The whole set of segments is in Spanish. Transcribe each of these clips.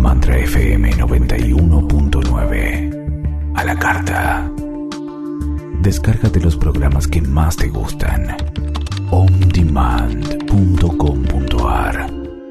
Mantra FM 91.9. A la carta. Descárgate los programas que más te gustan. ondemand.com.ar.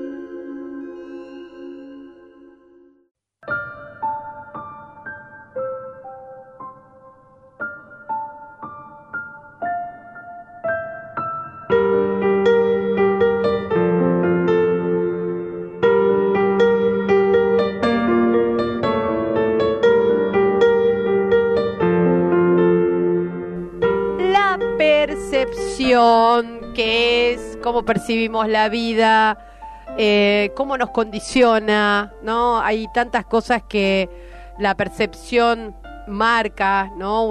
Qué es, cómo percibimos la vida, cómo nos condiciona, ¿no? Hay tantas cosas que la percepción marca, ¿no?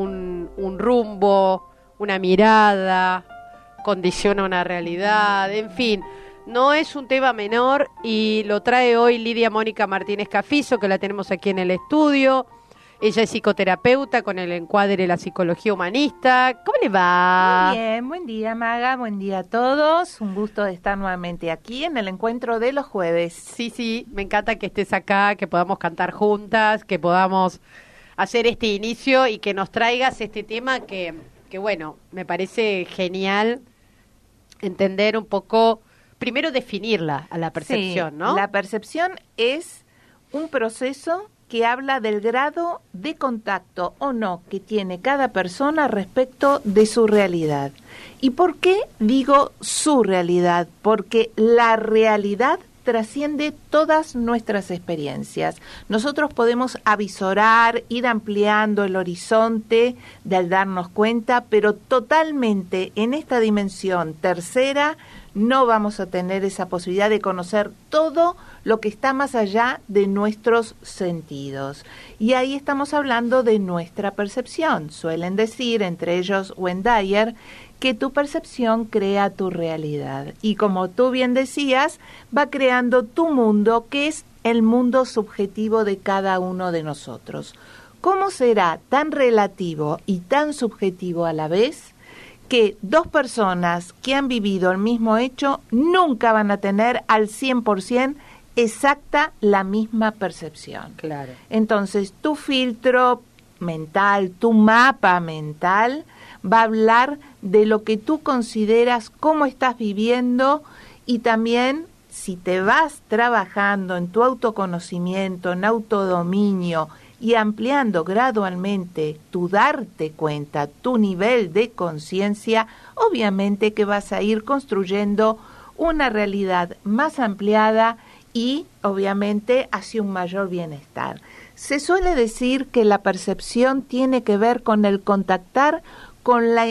Un rumbo, una mirada, condiciona una realidad, en fin. No es un tema menor y lo trae hoy Lidia Mónica Martínez Cafizo, que la tenemos aquí en el estudio. Ella es psicoterapeuta con el encuadre de la psicología humanista. ¿Cómo le va? Muy bien, buen día Maga, buen día a todos. Un gusto de estar nuevamente aquí en el encuentro de los jueves. Sí, me encanta que estés acá, que podamos cantar juntas, que podamos hacer este inicio y que nos traigas este tema que bueno, me parece genial entender un poco, primero definirla a la percepción, sí, ¿no? La percepción es un proceso que habla del grado de contacto o no que tiene cada persona respecto de su realidad. ¿Y por qué digo su realidad? Porque la realidad trasciende todas nuestras experiencias. Nosotros podemos avisorar, ir ampliando el horizonte del darnos cuenta, pero totalmente en esta dimensión tercera no vamos a tener esa posibilidad de conocer todo lo que está más allá de nuestros sentidos. Y ahí estamos hablando de nuestra percepción. Suelen decir, entre ellos Wendayer, que tu percepción crea tu realidad. Y como tú bien decías, va creando tu mundo, que es el mundo subjetivo de cada uno de nosotros. ¿Cómo será tan relativo y tan subjetivo a la vez que dos personas que han vivido el mismo hecho nunca van a tener al 100% exacta la misma percepción? Claro. Entonces, tu filtro mental, tu mapa mental, va a hablar de lo que tú consideras, cómo estás viviendo, y también si te vas trabajando en tu autoconocimiento, en autodominio y ampliando gradualmente tu darte cuenta, tu nivel de conciencia, obviamente que vas a ir construyendo una realidad más ampliada y obviamente hacia un mayor bienestar. Se suele decir que la percepción tiene que ver con el contactar con la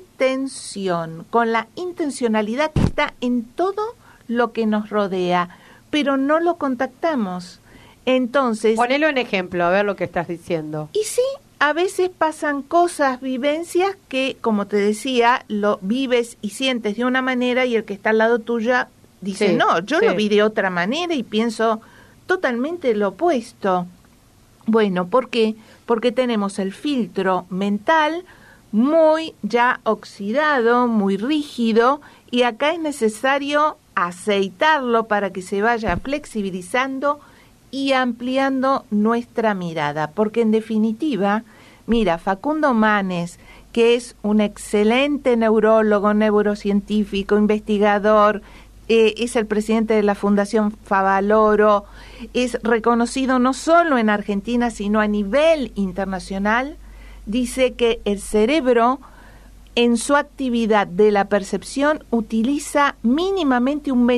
intención, con la intencionalidad que está en todo lo que nos rodea, pero no lo contactamos. Entonces, ponelo en ejemplo, a ver lo que estás diciendo. Y sí, a veces pasan cosas, vivencias que, como te decía, lo vives y sientes de una manera y el que está al lado tuya dice, sí, no, yo lo vi de otra manera y pienso totalmente lo opuesto. Bueno, ¿por qué? Porque tenemos el filtro mental muy ya oxidado, muy rígido, y acá es necesario aceitarlo para que se vaya flexibilizando y ampliando nuestra mirada, porque en definitiva, mira, Facundo Manes, que es un excelente neurólogo, neurocientífico, investigador, es el presidente de la Fundación Favaloro, es reconocido no solo en Argentina, sino a nivel internacional, dice que el cerebro en su actividad de la percepción utiliza mínimamente un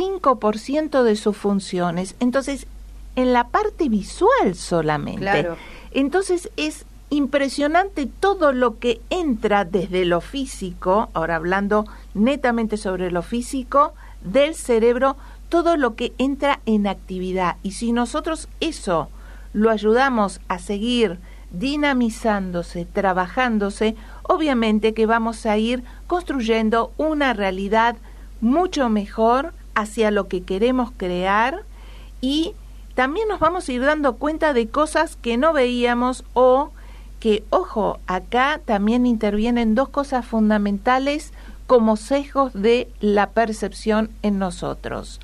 25% de sus funciones. Entonces, en la parte visual solamente. Claro. Entonces, es impresionante todo lo que entra desde lo físico, ahora hablando netamente sobre lo físico, del cerebro, todo lo que entra en actividad. Y si nosotros eso lo ayudamos a seguir dinamizándose, trabajándose, obviamente que vamos a ir construyendo una realidad mucho mejor hacia lo que queremos crear, y también nos vamos a ir dando cuenta de cosas que no veíamos, o que, ojo, acá también intervienen dos cosas fundamentales como sesgos de la percepción en nosotros: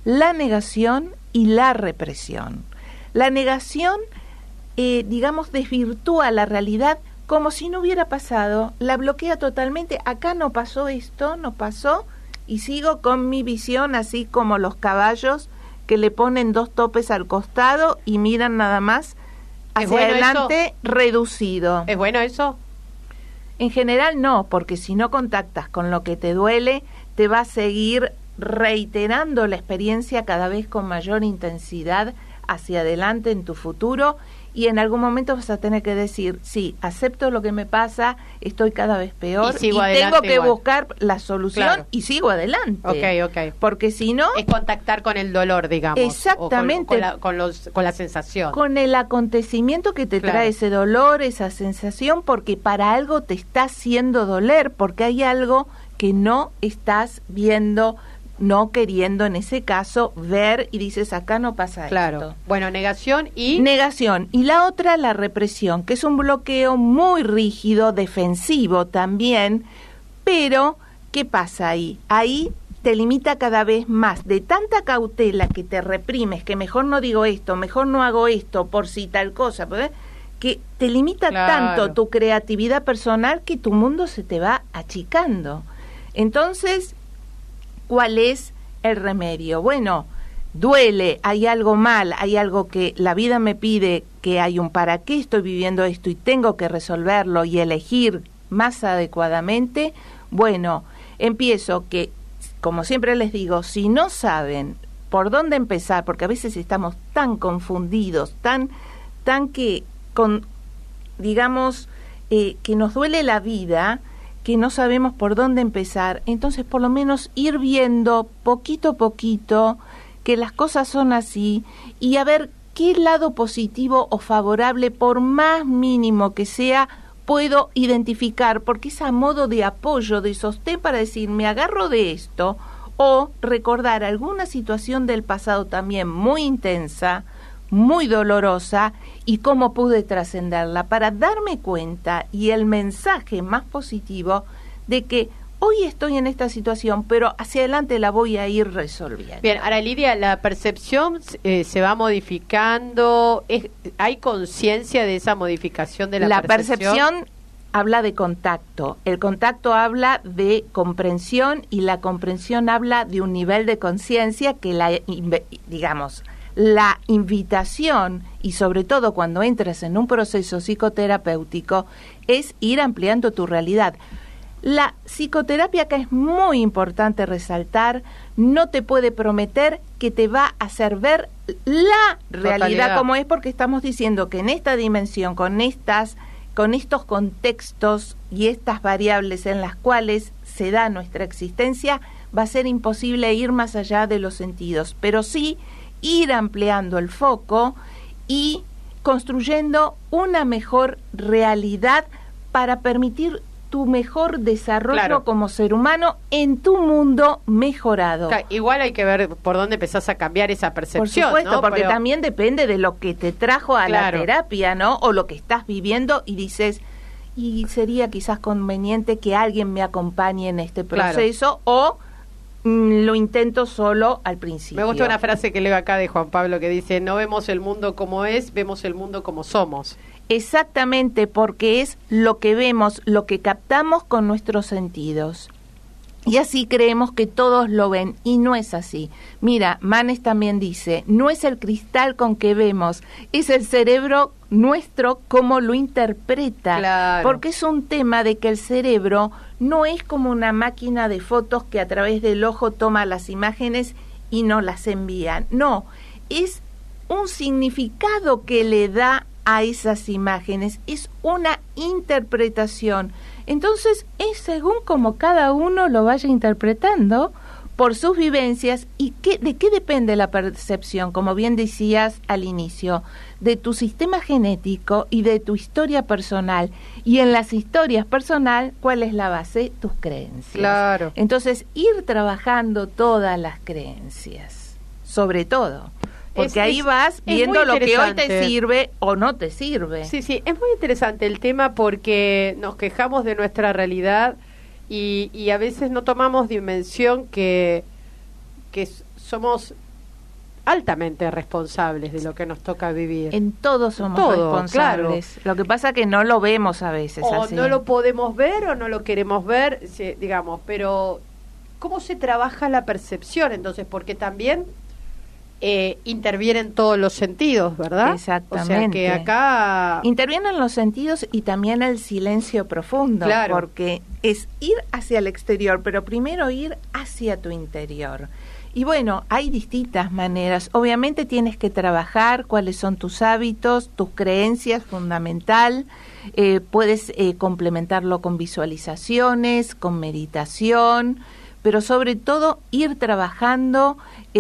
la negación y la represión. La negación, digamos, desvirtúa la realidad como si no hubiera pasado, la bloquea totalmente. Acá no pasó esto, no pasó, y sigo con mi visión así como los caballos que le ponen 2 topes al costado y miran nada más hacia adelante, eso reducido. ¿Es bueno eso? En general no, porque si no contactas con lo que te duele, te va a seguir reiterando la experiencia cada vez con mayor intensidad hacia adelante en tu futuro, y en algún momento vas a tener que decir, sí, acepto lo que me pasa, estoy cada vez peor y tengo que buscar la solución, claro, y sigo adelante. Okay. Porque si no... Es contactar con el dolor, digamos. Exactamente. Con la sensación. Con el acontecimiento que te trae ese dolor, esa sensación, porque para algo te está haciendo doler, porque hay algo que no estás viendo, no queriendo en ese caso ver, y dices, acá no pasa esto. Bueno, negación y... Negación. Y la otra, la represión, que es un bloqueo muy rígido, defensivo también, pero ¿qué pasa ahí? Ahí te limita cada vez más, de tanta cautela que te reprimes, que mejor no digo esto, mejor no hago esto, por si tal cosa, que te limita tanto tu creatividad personal que tu mundo se te va achicando. Entonces, ¿cuál es el remedio? Bueno, duele, hay algo mal, hay algo que la vida me pide, que hay un para qué estoy viviendo esto y tengo que resolverlo y elegir más adecuadamente. Bueno, empiezo que, como siempre les digo, si no saben por dónde empezar, porque a veces estamos tan confundidos, tan que digamos, que nos duele la vida, que no sabemos por dónde empezar, entonces por lo menos ir viendo poquito a poquito que las cosas son así y a ver qué lado positivo o favorable, por más mínimo que sea, puedo identificar, porque es a modo de apoyo, de sostén para decir, me agarro de esto, o recordar alguna situación del pasado también muy intensa, muy dolorosa, y cómo pude trascenderla para darme cuenta, y el mensaje más positivo de que hoy estoy en esta situación, pero hacia adelante la voy a ir resolviendo. Bien, ahora Lidia, la percepción se va modificando, ¿hay conciencia de esa modificación de la percepción? La percepción habla de contacto, el contacto habla de comprensión, y la comprensión habla de un nivel de conciencia que la invitación, y sobre todo cuando entras en un proceso psicoterapéutico, es ir ampliando tu realidad. La psicoterapia, que es muy importante resaltar, no te puede prometer que te va a hacer ver la realidad como es, porque estamos diciendo que en esta dimensión, con estos contextos y estas variables en las cuales se da nuestra existencia, va a ser imposible ir más allá de los sentidos, pero sí ir ampliando el foco y construyendo una mejor realidad para permitir tu mejor desarrollo como ser humano en tu mundo mejorado. Igual hay que ver por dónde empezás a cambiar esa percepción. Por supuesto, ¿no? Porque también depende de lo que te trajo a la terapia, ¿no? O lo que estás viviendo y dices, y sería quizás conveniente que alguien me acompañe en este proceso, o lo intento solo al principio. Me gusta una frase que leo acá de Juan Pablo que dice, no vemos el mundo como es, vemos el mundo como somos. Exactamente, porque es lo que vemos, lo que captamos con nuestros sentidos. Y así creemos que todos lo ven, y no es así. Mira, Manes también dice, no es el cristal con que vemos, es el cerebro nuestro como lo interpreta. Porque es un tema de que el cerebro no es como una máquina de fotos que a través del ojo toma las imágenes y nos las envía. No, es un significado que le da a esas imágenes, es una interpretación. Entonces es según como cada uno lo vaya interpretando por sus vivencias. ¿Y de qué depende la percepción? Como bien decías al inicio, de tu sistema genético y de tu historia personal. Y en las historias personal, ¿cuál es la base? Tus creencias. Entonces ir trabajando todas las creencias, sobre todo. Porque ahí vas viendo lo que hoy te sirve o no te sirve. Sí, es muy interesante el tema, porque nos quejamos de nuestra realidad y a veces no tomamos dimensión que somos altamente responsables de lo que nos toca vivir. En todo somos responsables. Claro. Lo que pasa que no lo vemos a veces o así. No lo podemos ver o no lo queremos ver, digamos, pero ¿cómo se trabaja la percepción entonces? Porque también intervienen todos los sentidos, ¿verdad? Exactamente. O sea que acá intervienen los sentidos y también el silencio profundo, claro. Porque es ir hacia el exterior, pero primero ir hacia tu interior. Y bueno, hay distintas maneras. Obviamente tienes que trabajar cuáles son tus hábitos, tus creencias, fundamental. Puedes complementarlo con visualizaciones, con meditación, pero sobre todo ir trabajando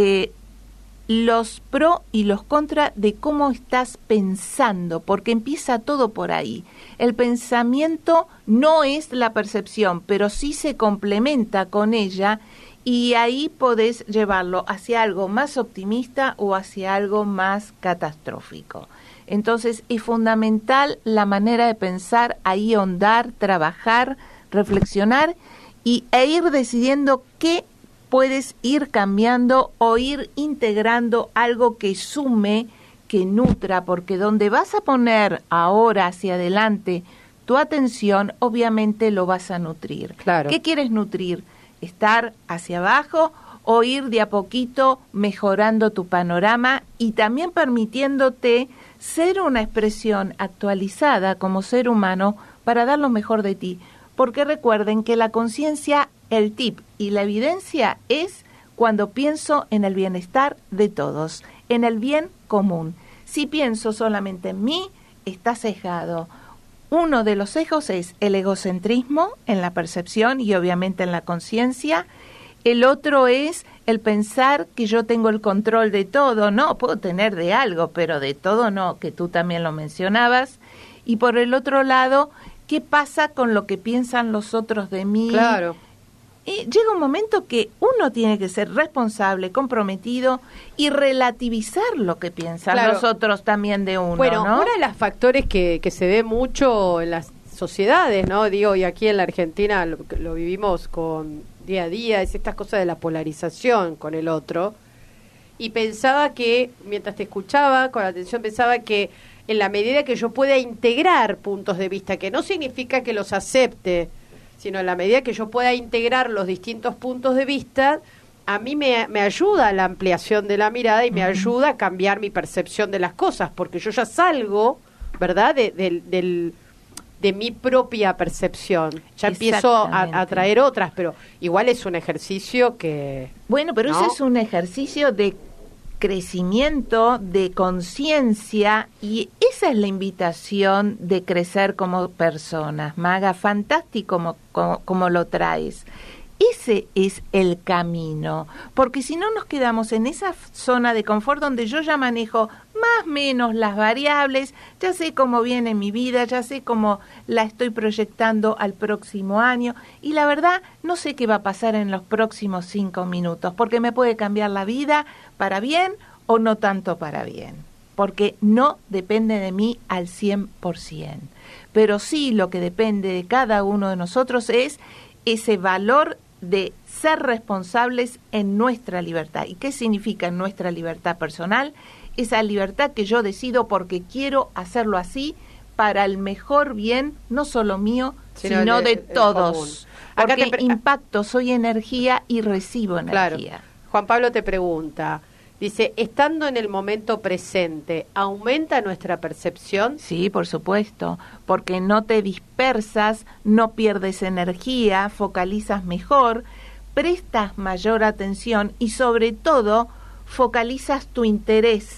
los pro y los contra de cómo estás pensando, porque empieza todo por ahí. El pensamiento no es la percepción, pero sí se complementa con ella y ahí podés llevarlo hacia algo más optimista o hacia algo más catastrófico. Entonces es fundamental la manera de pensar, ahí ahondar, trabajar, reflexionar e ir decidiendo qué puedes ir cambiando o ir integrando algo que sume, que nutra, porque donde vas a poner ahora hacia adelante tu atención, obviamente lo vas a nutrir. Claro. ¿Qué quieres nutrir? ¿Estar hacia abajo o ir de a poquito mejorando tu panorama y también permitiéndote ser una expresión actualizada como ser humano para dar lo mejor de ti? Porque recuerden que la conciencia, el tip y la evidencia es cuando pienso en el bienestar de todos, en el bien común. Si pienso solamente en mí, está sesgado. Uno de los sesgos es el egocentrismo en la percepción y obviamente en la conciencia. El otro es el pensar que yo tengo el control de todo. No, puedo tener de algo, pero de todo no, que tú también lo mencionabas. Y por el otro lado, ¿qué pasa con lo que piensan los otros de mí? Claro. Llega un momento que uno tiene que ser responsable, comprometido y relativizar lo que piensan los otros también de uno. Bueno, ¿no? uno de los factores que se ve mucho en las sociedades, ¿no? Digo, y aquí en la Argentina lo vivimos con día a día, es estas cosas de la polarización con el otro. Y pensaba que, mientras te escuchaba con atención, pensaba que en la medida que yo pueda integrar puntos de vista, que no significa que los acepte, sino en la medida que yo pueda integrar los distintos puntos de vista, a mí me ayuda la ampliación de la mirada y me ayuda a cambiar mi percepción de las cosas, porque yo ya salgo, ¿verdad?, de mi propia percepción. Ya empiezo a traer otras, pero igual es un ejercicio que... Bueno, pero ¿no? Ese es un ejercicio de crecimiento, de conciencia, y esa es la invitación de crecer como personas. Maga, fantástico como lo traes. Ese es el camino, porque si no nos quedamos en esa zona de confort donde yo ya manejo más o menos las variables, ya sé cómo viene mi vida, ya sé cómo la estoy proyectando al próximo año y la verdad no sé qué va a pasar en los próximos 5 minutos, porque me puede cambiar la vida para bien o no tanto para bien, porque no depende de mí al 100%, pero sí lo que depende de cada uno de nosotros es ese valor de ser responsables en nuestra libertad. ¿Y qué significa nuestra libertad personal? Esa libertad que yo decido porque quiero hacerlo así para el mejor bien, no solo mío, sino de todos. Porque impacto, soy energía y recibo energía. Claro. Juan Pablo te pregunta, dice, estando en el momento presente, ¿aumenta nuestra percepción? Sí, por supuesto, porque no te dispersas, no pierdes energía, focalizas mejor, prestas mayor atención y sobre todo focalizas tu interés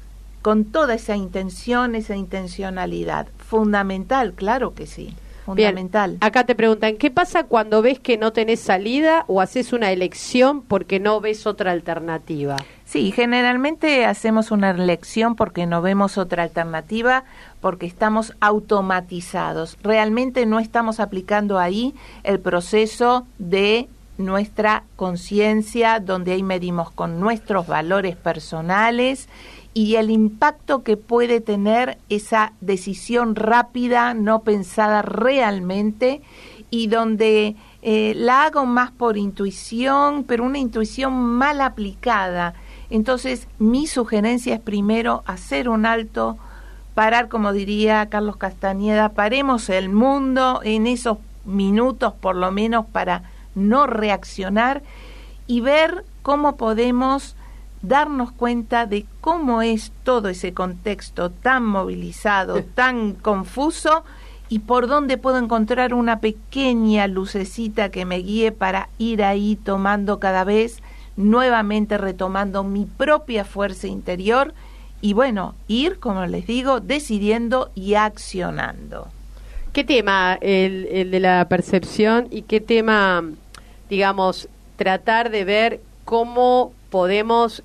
con toda esa intención, esa intencionalidad. Fundamental, claro que sí. Fundamental. Bien, acá te preguntan, ¿qué pasa cuando ves que no tenés salida o haces una elección porque no ves otra alternativa? Sí, generalmente hacemos una elección porque no vemos otra alternativa, porque estamos automatizados. Realmente no estamos aplicando ahí el proceso de nuestra conciencia, donde ahí medimos con nuestros valores personales y el impacto que puede tener esa decisión rápida, no pensada realmente, y donde la hago más por intuición, pero una intuición mal aplicada. Entonces, mi sugerencia es primero hacer un alto, parar, como diría Carlos Castañeda, paremos el mundo en esos minutos por lo menos para no reaccionar y ver cómo podemos darnos cuenta de cómo es todo ese contexto tan movilizado, tan confuso, y por dónde puedo encontrar una pequeña lucecita que me guíe para ir ahí tomando cada vez, nuevamente retomando mi propia fuerza interior y bueno, ir, como les digo, decidiendo y accionando. ¿Qué tema el de la percepción y qué tema, digamos, tratar de ver cómo podemos,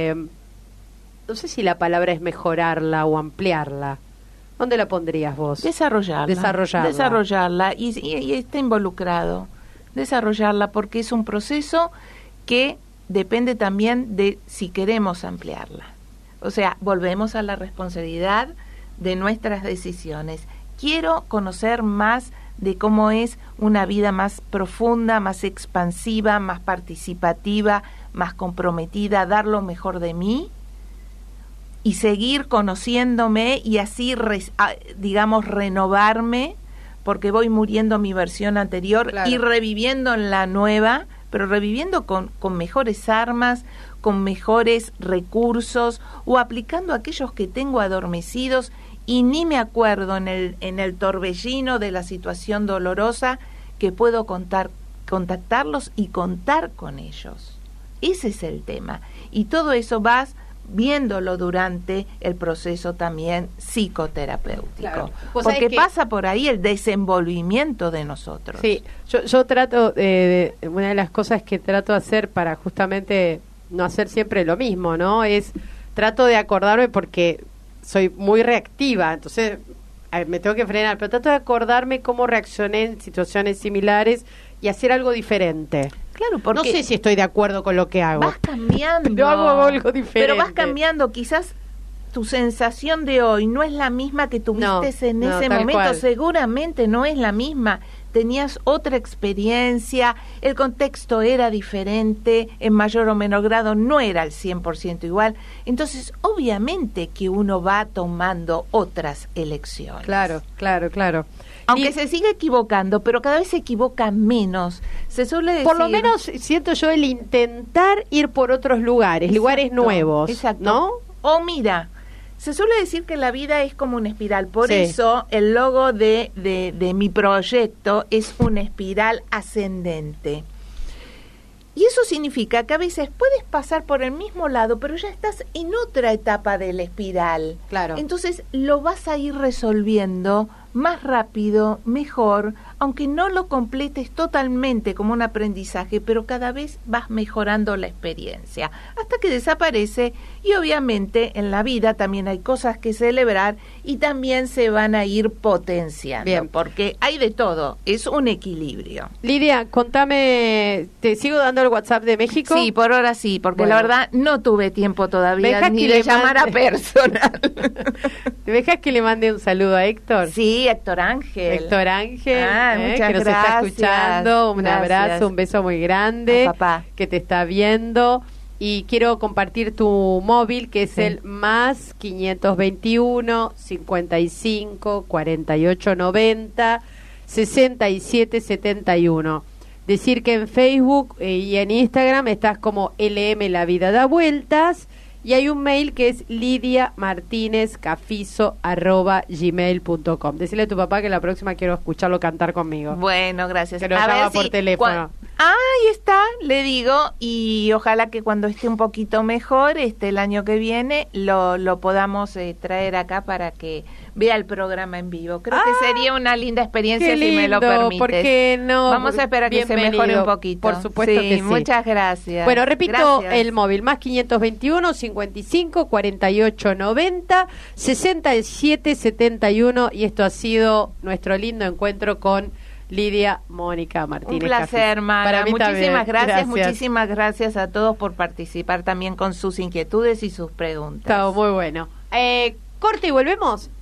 no sé si la palabra es mejorarla o ampliarla? ¿Dónde la pondrías vos? Desarrollarla y está involucrado. Desarrollarla porque es un proceso que depende también de si queremos ampliarla. O sea, volvemos a la responsabilidad de nuestras decisiones. Quiero conocer más de cómo es una vida más profunda, más expansiva, más participativa, más comprometida, dar lo mejor de mí y seguir conociéndome y así, digamos, renovarme, porque voy muriendo mi versión anterior, claro, y reviviendo en la nueva, pero reviviendo con mejores armas, con mejores recursos o aplicando aquellos que tengo adormecidos y ni me acuerdo en el torbellino de la situación dolorosa que puedo contactarlos y contar con ellos. Ese es el tema. Y todo eso vas viéndolo durante el proceso también psicoterapéutico. Claro. Porque pasa por ahí el desenvolvimiento de nosotros. Sí, yo trato, una de las cosas que trato de hacer para justamente no hacer siempre lo mismo, ¿no? Trato de acordarme porque soy muy reactiva, entonces me tengo que frenar, pero trato de acordarme cómo reaccioné en situaciones similares y hacer algo diferente. Claro, porque no sé si estoy de acuerdo con lo que hago. Vas cambiando. Yo hago algo diferente. Pero vas cambiando, quizás tu sensación de hoy no es la misma que tuviste en ese momento, cual. Seguramente no es la misma. Tenías otra experiencia, el contexto era diferente, en mayor o menor grado no era al 100% igual. Entonces, obviamente que uno va tomando otras elecciones. Claro. Aunque se sigue equivocando, pero cada vez se equivoca menos. Se suele decir... Por lo menos siento yo el intentar ir por otros lugares, lugares nuevos, exacto. ¿no? O mira, se suele decir que la vida es como una espiral, por eso el logo de mi proyecto es una espiral ascendente. Y eso significa que a veces puedes pasar por el mismo lado, pero ya estás en otra etapa de la espiral. Claro. Entonces lo vas a ir resolviendo más rápido, mejor, aunque no lo completes totalmente como un aprendizaje, pero cada vez vas mejorando la experiencia, hasta que desaparece y obviamente en la vida también hay cosas que celebrar y también se van a ir potenciando. Bien. Porque hay de todo, es un equilibrio. Lidia, contame, ¿te sigo dando el WhatsApp de México? Sí, por ahora sí, porque la verdad no tuve tiempo todavía ni de llamar a personal. ¿Te dejas que le mande un saludo a Héctor? Sí, Héctor Ángel. Héctor Ángel, muchas que nos gracias, está escuchando. Un abrazo, un beso muy grande. A papá. Que te está viendo. Y quiero compartir tu móvil, que es el más 521 55 48 90 67 71. Decir que en Facebook y en Instagram estás como LM La Vida Da Vueltas. Y hay un mail que es lidiamartinezcafizo@gmail.com. Decirle a tu papá que la próxima quiero escucharlo cantar conmigo. Bueno, gracias. Que lo llama por teléfono. Ahí está, le digo, y ojalá que cuando esté un poquito mejor, el año que viene, lo podamos traer acá para que vea el programa en vivo. Creo que sería una linda experiencia si me lo permites. ¿Por qué no? Vamos a esperar que se mejore un poquito. Por supuesto que sí. Muchas gracias. Bueno, repito el móvil, más 521 55 48 90 67 71, y esto ha sido nuestro lindo encuentro con Lidia Mónica Martínez. Un placer, hermana. Para mí muchísimas gracias. Muchísimas gracias a todos por participar también con sus inquietudes y sus preguntas. Está muy bueno. Corte y volvemos.